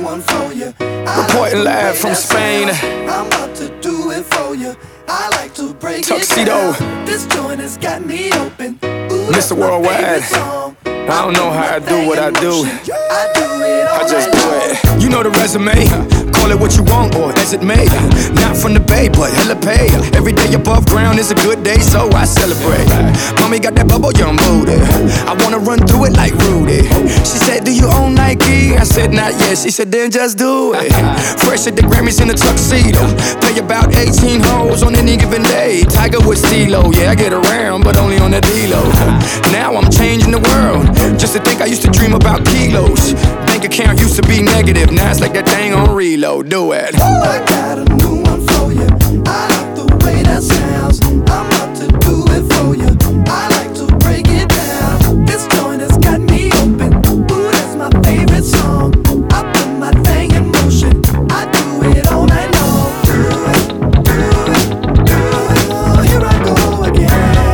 one for you. Reporting live from Spain. I'm about to do it for you. I like to break Tuxedo. it down. This joint has got me open. Ooh, Mr. Worldwide. I don't know how I do what I do. I just do it. You know the resume. Call it what you want or as it may. Not from the bay, but hella pay. Every day above ground is a good day, so I celebrate. Mommy got that bubble young booty. I wanna run through it like Rudy. She said, do you own Nike? I said, not yet. She said, then just do it. Fresh at the Grammys in a tuxedo. Play about 18 holes on any given day. Tiger with Stilo. Yeah, I get around, but only on the D-Lo. Now I'm changing the world. Just to think I used to dream about kilos. Bank account used to be negative. Now it's like that thing on reload. Do it. I got a new one for you. I like the way that sounds. I'm about to do it for you. I like to break it down. This joint has got me open. Ooh, that's my favorite song. I put my thing in motion. I do it all night long. Do it, do it, do it. Here I go again.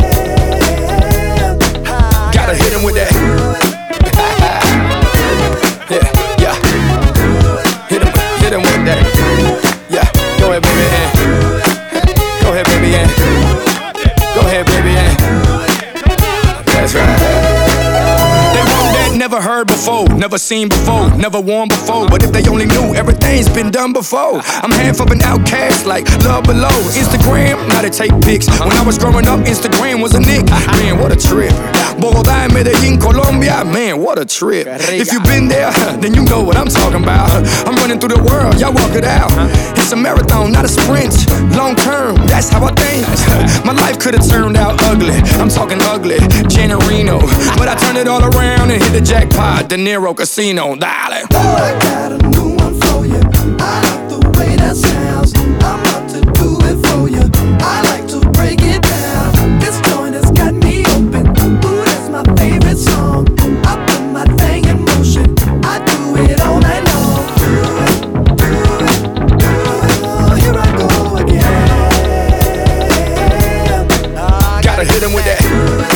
Gotta hit him with that. Yeah. Hit him with that. Yeah, go ahead, baby, Go ahead, baby, Go ahead, baby, That's right. They want that never heard before, never seen before, never worn before. But if they only knew, everything's been done before. I'm half of an outcast like Love Below. Instagram, now they take pics. When I was growing up, Instagram was a nick. Man, what a trip. Bogotá, Medellín, Colombia. Man, what a trip. If you've been there, then you know what I'm talking about. I'm running through the world, y'all walk it out. It's a marathon, not a sprint. Long term, that's how I think. My life could've turned out ugly. I'm talking ugly, Janarino. But I turned it all around and hit the jackpot, De Niro Casino, darling. I got a new one for you. I like the way that sounds. I'm about to do it for you. I like to break it down. This joint has got me open. Ooh, that's my favorite song. I put my thing in motion. I do it all night long. Do it, do it, do it. Here I go again. Gotta hit him with that.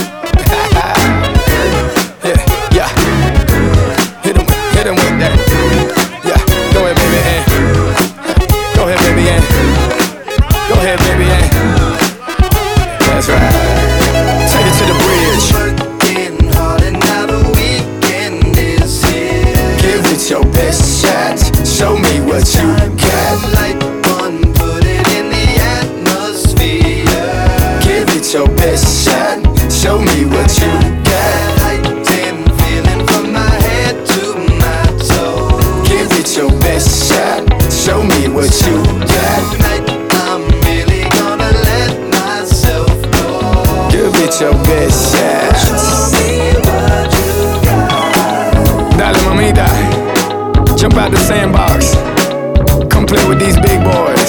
Yeah. Hit him with that. Yeah, go ahead, baby, Go ahead, baby, Go ahead, baby, That's right. Take it to the bridge. Working hard and now the weekend is here. Give it your best shot. Show me what you got. Light one, put it in the atmosphere. Give it your best shot. Show me what you got. Feeling from my head to my toes. Give it your best shot. Show me what you got. Tonight I'm really gonna let myself go. Give it your best shot. Show me what you got. Dale, mamita. Jump out the sandbox. Come play with these big boys.